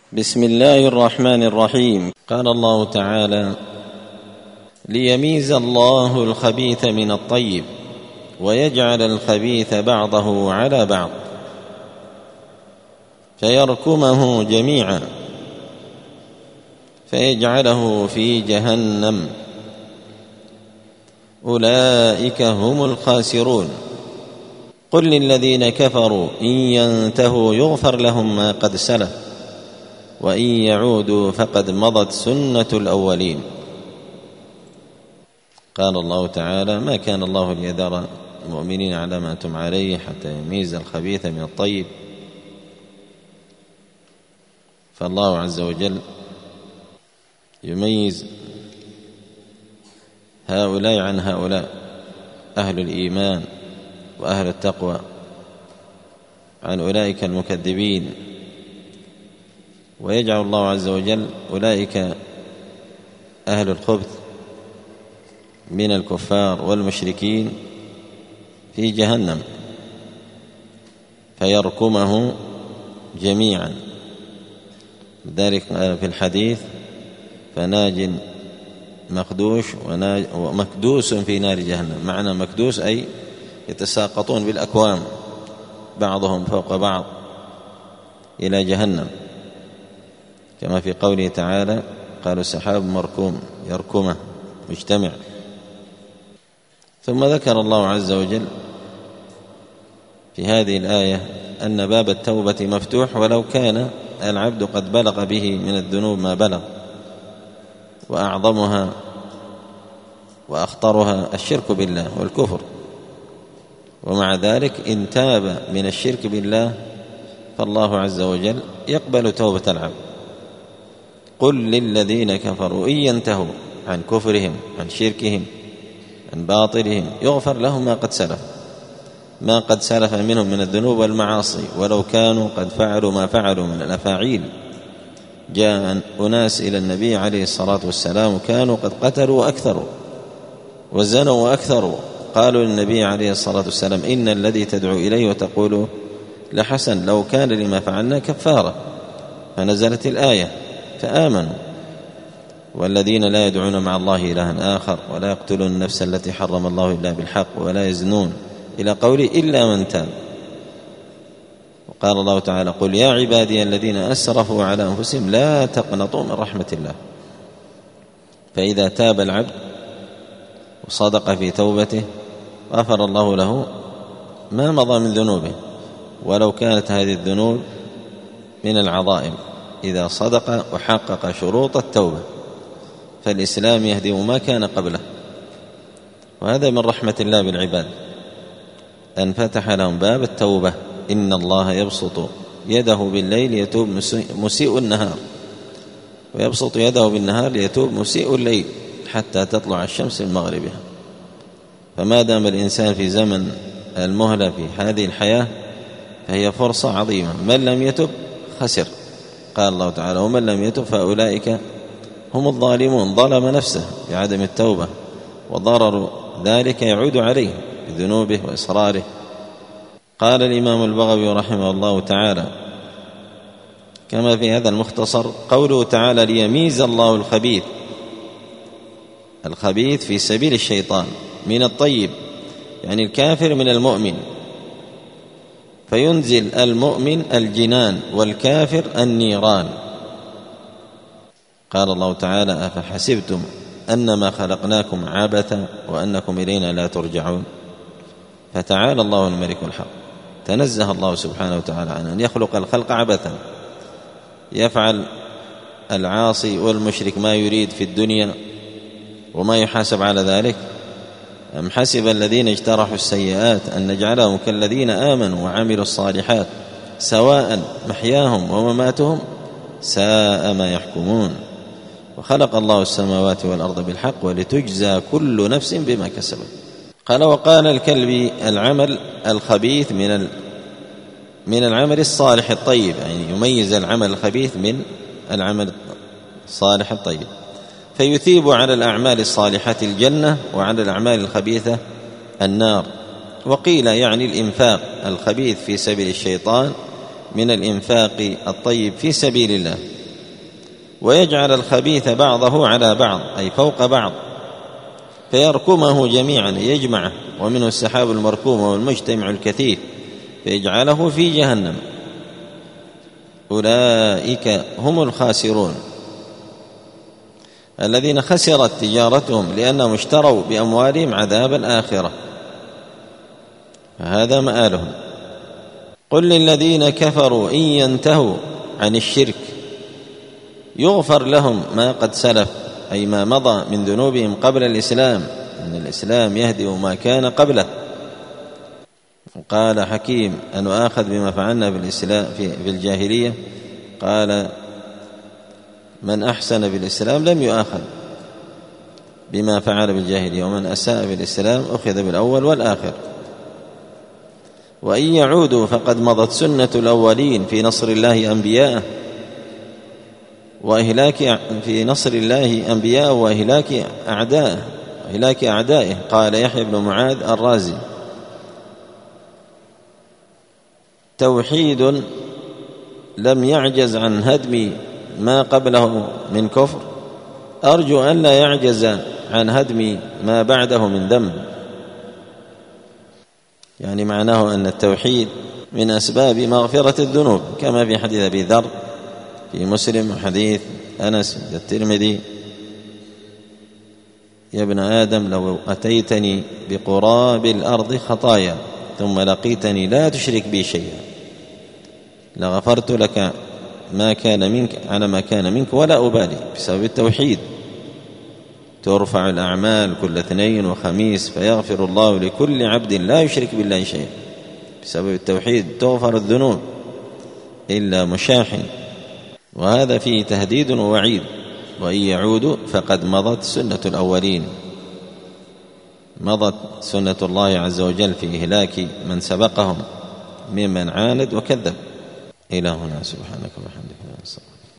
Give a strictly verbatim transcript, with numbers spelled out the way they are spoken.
بسم الله الرحمن الرحيم. قال الله تعالى: ليميز الله الخبيث من الطيب ويجعل الخبيث بعضه على بعض فيركمه جميعا فيجعله في جهنم أولئك هم الخاسرون. قل للذين كفروا إن ينتهوا يغفر لهم ما قد سلف وإن يعودوا فقد مضت سنة الأولين. قال الله تعالى: ما كان الله ليذر المؤمنين على ما أنتم عليه حتى يميز الخبيث من الطيب. فالله عز وجل يميز هؤلاء عن هؤلاء، أهل الإيمان وأهل التقوى عن أولئك المكذبين، ويجعل الله عز وجل أولئك أهل الخبث من الكفار والمشركين في جهنم فيركمه جميعا. لذلك في الحديث: فناج مخدوش ومكدوس في نار جهنم. معنى مكدوس أي يتساقطون بالأكوام بعضهم فوق بعض إلى جهنم، كما في قوله تعالى: قالوا سحاب مركوم، يركمه مجتمع. ثم ذكر الله عز وجل في هذه الآية أن باب التوبة مفتوح ولو كان العبد قد بلغ به من الذنوب ما بلغ، وأعظمها وأخطرها الشرك بالله والكفر، ومع ذلك إن تاب من الشرك بالله فالله عز وجل يقبل توبة العبد. قل للذين كفروا إن ينتهوا عن كفرهم عن شركهم عن باطلهم يغفر لهم ما قد سلف ما قد سلف منهم من الذنوب والمعاصي ولو كانوا قد فعلوا ما فعلوا من الأفاعيل. جاء أناس إلى النبي عليه الصلاة والسلام وكانوا قد قتلوا وأكثروا وزنوا وأكثروا، قالوا للنبي عليه الصلاة والسلام: إن الذي تدعو إليه وتقول لحسن، لو كان لما فعلنا كفارة. فنزلت الآية فآمنوا. والذين لا يدعون مع الله إلها آخر ولا يقتلون النفس التي حرم الله إلا بالحق ولا يزنون، إلى قوله: إلا من تاب. وقال الله تعالى: قل يا عبادي الذين أسرفوا على أنفسهم لا تقنطوا من رحمة الله. فإذا تاب العبد وصدق في توبته غفر الله له ما مضى من ذنوبه، ولو كانت هذه الذنوب من العظائم إذا صدق وحقق شروط التوبة، فالإسلام يهدم ما كان قبله. وهذا من رحمة الله بالعباد أن فتح لهم باب التوبة. إن الله يبسط يده بالليل يتوب مسيء النهار، ويبسط يده بالنهار ليتوب مسيء الليل حتى تطلع الشمس من مغربها. فما دام الإنسان في زمن المهلة في هذه الحياة فهي فرصة عظيمة. من لم يتب خسر. قال الله تعالى: ومن لم يتب فأولئك هم الظالمون. ظلم نفسه بعدم التوبة، وضرر ذلك يعود عليه بذنوبه وإصراره. قال الإمام البغوي رحمه الله تعالى كما في هذا المختصر: قوله تعالى: ليميز الله الخبيث الخبيث في سبيل الشيطان من الطيب، يعني الكافر من المؤمن، فينزل المؤمن الجنان والكافر النيران. قال الله تعالى: أفحسبتم أنما خلقناكم عبثا وأنكم إلينا لا ترجعون. فتعالى الله الملك الحق، تنزه الله سبحانه وتعالى عن أن يخلق الخلق عبثا، يفعل العاصي والمشرك ما يريد في الدنيا وما يحاسب على ذلك. أم حسب الذين اجترحوا السيئات أن نجعلهم كالذين آمنوا وعملوا الصالحات سواء محياهم ومماتهم ساء ما يحكمون. وخلق الله السماوات والأرض بالحق ولتجزى كل نفس بما كسبت. قال: وقال الكلبي: العمل الخبيث من من العمل الصالح الطيب، يعني يميز العمل الخبيث من العمل الصالح الطيب، فيثيب على الأعمال الصالحة الجنة وعلى الأعمال الخبيثة النار. وقيل يعني الإنفاق الخبيث في سبيل الشيطان من الإنفاق الطيب في سبيل الله. ويجعل الخبيث بعضه على بعض أي فوق بعض فيركمه جميعا يجمعه، ومنه السحاب المركوم والمجتمع الكثير فيجعله في جهنم. أولئك هم الخاسرون الذين خسرت تجارتهم لأنهم اشتروا بأموالهم عذاب الآخرة، فهذا مآلهم. قل للذين كفروا إن ينتهوا عن الشرك يغفر لهم ما قد سلف أي ما مضى من ذنوبهم قبل الإسلام، إن الإسلام يهدئ ما كان قبله. قال حكيم: أن آخذ بما فعلنا بالإسلام في الجاهلية؟ قال: من أحسن بالإسلام لم يؤاخذ بما فعل بالجاهلية، ومن أساء بالإسلام أخذ بالأول والآخر. وإن يعودوا فقد مضت سنة الأولين في نصر الله أنبياءه وإهلاك في نصر الله أنبياءه وإهلاك أعدائه إهلاك أعدائه. قال يحيى بن معاذ الرازي: توحيد لم يعجز عن هدم ما قبله من كفر، أرجو أن لا يعجز عن هدم ما بعده من ذنب. يعني معناه أن التوحيد من أسباب مغفرة الذنوب، كما في حديث أبي ذر في مسلم وحديث أنس الترمذي: يا ابن آدم لو أتيتني بقراب الأرض خطايا ثم لقيتني لا تشرك بي شيئا لغفرت لك ما كان منك على ما كان منك ولا أبالي. بسبب التوحيد ترفع الأعمال كل اثنين وخميس فيغفر الله لكل عبد لا يشرك بالله شيئا. بسبب التوحيد تغفر الذنوب إلا مشاحن، وهذا فيه تهديد ووعيد. وإن يعودوا فقد مضت سنة الأولين، مضت سنة الله عز وجل في إهلاك من سبقهم ممن عاند وكذب. إلى هنا، سبحانك وبحمدك.